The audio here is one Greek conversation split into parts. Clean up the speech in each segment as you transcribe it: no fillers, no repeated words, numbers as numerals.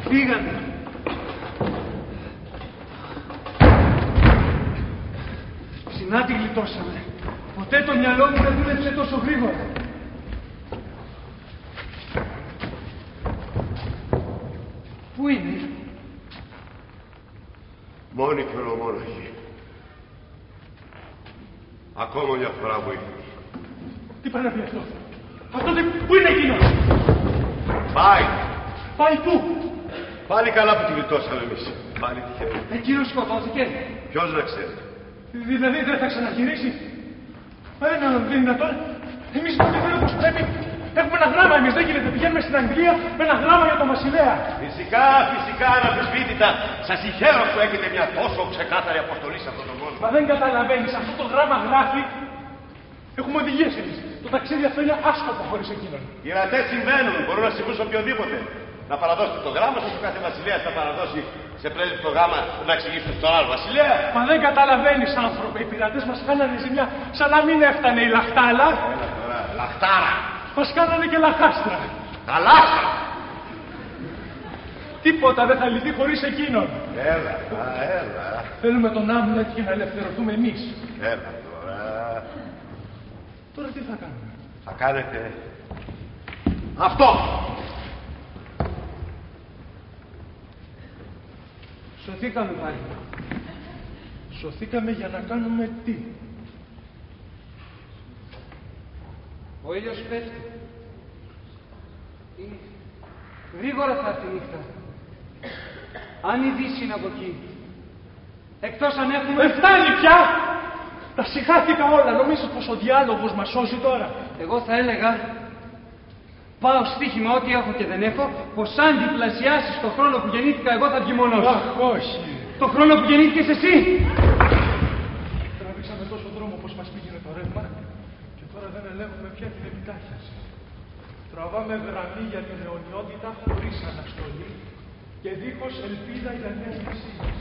Φύγανε. Συνάτη γλιτώσαμε. Ποτέ το μυαλό μου δεν δούλεψε τόσο γρήγορα. Πού είναι? Μόνοι και ολομόναχοι. Ακόμα μια φορά βοήθησε. Τι πάει να πει αυτό? Αυτό δεν... Πού είναι εκείνος? Πάει. Πάει πού? Πάλι καλά που τη γλιτώσαμε εμείς. Πάλι τυχερό. Εκείνος σκοτώθηκε. Ποιος να ξέρει. Δηλαδή δεν θα ξαναγυρίσει. Δεν είναι δυνατόν. Εμείς δεν όπως πρέπει. Έχουμε ένα γράμμα εμείς. Δεν γίνεται. Πηγαίνουμε στην Αγγλία με ένα γράμμα για τον Βασιλέα. Φυσικά, αναμφισβήτητα. Σας συγχαίρω που έχετε μια τόσο ξεκάθαρη αποστολή σε αυτόν τον κόσμο. Μα δεν καταλαβαίνεις. Αυτό το γράμμα γράφει. Έχουμε οδηγίες εμείς. Το ταξίδι αυτό είναι άσκοπο χωρίς εκείνον. Οι ρατές συμβαίνουν. Μπορούν να συμβούν σε οποιοδήποτε. Να παραδώσετε το γράμμα σας, ο κάθε βασιλέας θα παραδώσει σε πρέσβη το γράμμα να εξηγήσουν στον άλλο βασιλέα. Μα δεν καταλαβαίνεις, άνθρωπε. Οι πειρατές μας κάνανε ζημιά σαν να μην έφτανε η λαχτάλα. Έλα τώρα, λαχτάρα. Μας κάνανε και λαχάστρα. Τα λάχτρα. Τίποτα δεν θα λυθεί χωρίς εκείνον. Έλα. Θέλουμε τον Άμλετ και να ελευθερωθούμε εμείς. Έλα τώρα. Τώρα τι θα κάνουμε? Θα κάνετε αυτό. Σωθήκαμε πάλι. Σωθήκαμε για να κάνουμε τι? Ο ήλιος πέφτει. Γρήγορα θα έρθει η νύχτα. Αν η Δύση είναι από εκεί. Εκτός αν έχουμε... φτάνει πια! Τα συχάθηκα όλα. Νομίζεις πως ο διάλογος μας σώζει τώρα? Εγώ θα έλεγα... πάω στοίχημα ό,τι έχω και δεν έχω, πως αν διπλασιάσεις το χρόνο που γεννήθηκα εγώ θα βγει μόνος. Αχ, όχι. Το χρόνο που γεννήθηκες εσύ. Τραβήξαμε τόσο δρόμο πως μας πήγαινε το ρεύμα και τώρα δεν ελέγχουμε πια την επιτάχυνση. Τραβάμε γραμμή για την αιωνιότητα χωρίς αναστολή και δίχως ελπίδα για νέες μεσίες.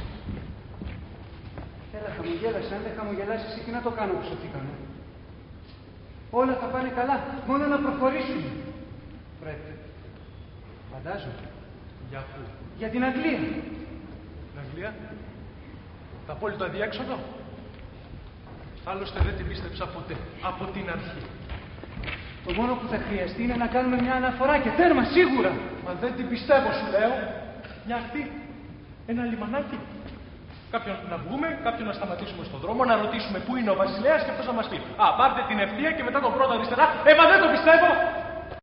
Έλα, χαμογέλασε. Αν δεν χαμογελάσεις εσύ, τι να το κάνω που σωθήκαμε? Όλα θα πάνε καλά, μόνο να προχωρήσουμε. Πρέπει. Φαντάζομαι. Για πού? Για την Αγγλία. Την Αγγλία? Το απόλυτο αδιέξοδο? Άλλωστε δεν την πίστεψα ποτέ. Από την αρχή. Το μόνο που θα χρειαστεί είναι να κάνουμε μια αναφορά και τέρμα σίγουρα. Μα δεν την πιστεύω, σου λέω. Μια ακτή. Ένα λιμανάκι. Κάποιον να βγούμε, κάποιον να σταματήσουμε στον δρόμο, να ρωτήσουμε πού είναι ο βασιλέας και αυτός να μας πει. Α, πάρτε την ευθεία και μετά τον πρώτο αριστερά. Μα δεν το πιστεύω!